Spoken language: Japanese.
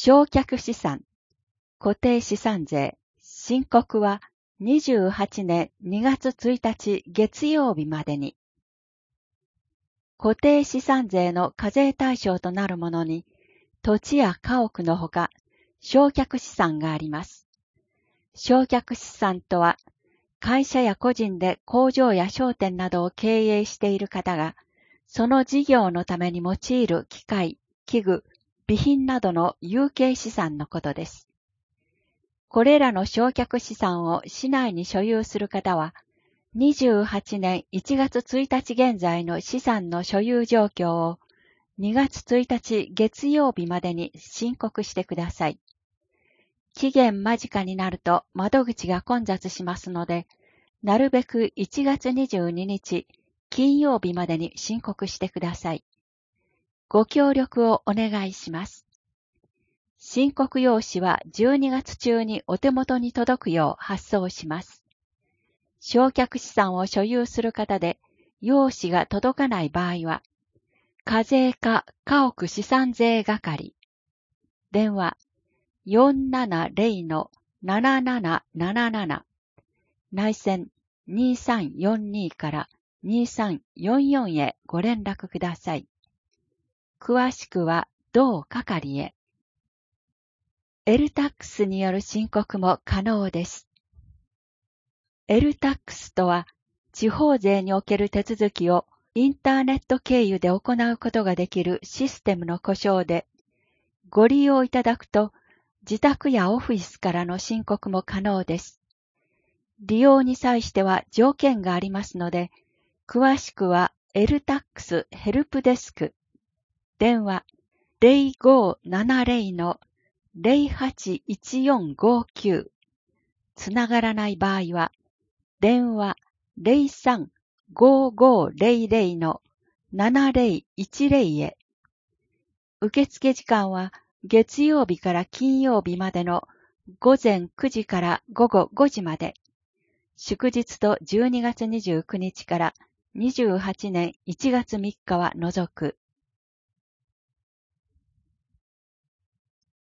償却資産、固定資産税、申告は28年2月1日月曜日までに。固定資産税の課税対象となるものに、土地や家屋のほか、償却資産があります。償却資産とは、会社や個人で工場や商店などを経営している方が、その事業のために用いる機械、器具、備品などの有形資産のことです。これらの償却資産を市内に所有する方は、28年1月1日現在の資産の所有状況を2月1日月曜日までに申告してください。期限間近になると窓口が混雑しますので、なるべく1月22日金曜日までに申告してください。ご協力をお願いします。申告用紙は12月中にお手元に届くよう発送します。償却資産を所有する方で、用紙が届かない場合は、課税課家屋資産税係、電話 470-7777 内線2342から2344へご連絡ください。詳しくは同係へ。LTAX による申告も可能です。LTAX とは、地方税における手続きをインターネット経由で行うことができるシステムの呼称で、ご利用いただくと、自宅やオフィスからの申告も可能です。利用に際しては条件がありますので、詳しくは LTAX ヘルプデスク、電話 0570-081459 つながらない場合は、電話 03-5500-7010 へ。受付時間は月曜日から金曜日までの午前9時から午後5時まで。祝日と12月29日から28年1月3日は除く。